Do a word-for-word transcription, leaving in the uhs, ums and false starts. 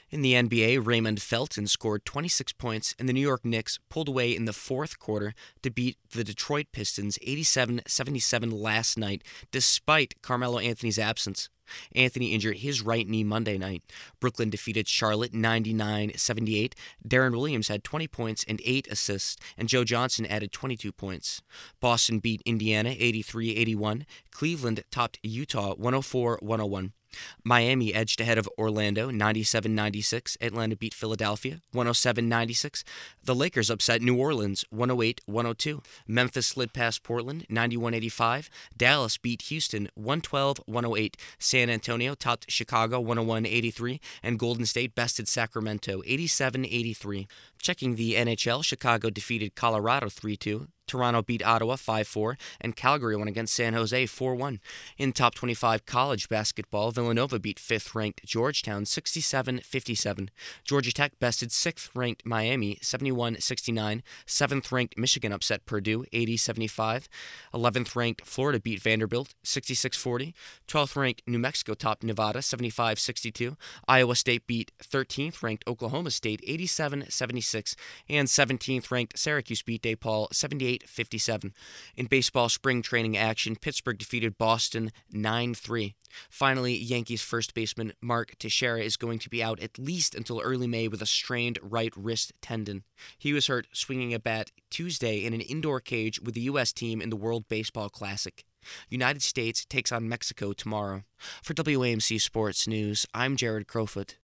In the N B A, Raymond Felton scored twenty-six points, and the New York Knicks pulled away in the fourth quarter to beat the Detroit Pistons eighty-seven seventy-seven last night, despite Carmelo Anthony's absence. Anthony injured his right knee Monday night. Brooklyn defeated Charlotte ninety-nine seventy-eight. Darren Williams had twenty points and eight assists, and Joe Johnson added twenty-two points. Boston beat Indiana eighty-three eighty-one. Cleveland topped Utah one oh four one oh one. Miami edged ahead of Orlando ninety-seven ninety-six. Atlanta beat Philadelphia one oh seven ninety-six. The Lakers upset New Orleans one oh eight one oh two. Memphis slid past Portland ninety-one eighty-five. Dallas beat Houston one twelve one oh eight. San Antonio topped Chicago one oh one eighty-three. And Golden State bested Sacramento eighty-seven eighty-three. Checking the N H L, Chicago defeated Colorado three two. Toronto beat Ottawa five four, and Calgary won against San Jose four one. In top twenty-five college basketball, Villanova beat fifth-ranked Georgetown sixty-seven fifty-seven. Georgia Tech bested sixth-ranked Miami seventy-one sixty-nine. seventh-ranked Michigan upset Purdue eighty seventy-five. eleventh-ranked Florida beat Vanderbilt sixty-six forty. twelfth-ranked New Mexico topped Nevada seventy-five sixty-two. Iowa State beat thirteenth-ranked Oklahoma State eighty-seven seventy-six. And seventeenth-ranked Syracuse beat DePaul seventy-eight fifty-seven. In baseball spring training action, Pittsburgh defeated Boston nine three. Finally, Yankees first baseman Mark Teixeira is going to be out at least until early May with a strained right wrist tendon. He was hurt swinging a bat Tuesday in an indoor cage with the U S team in the World Baseball Classic. United States takes on Mexico tomorrow. For W A M C Sports News, I'm Jared Crowfoot.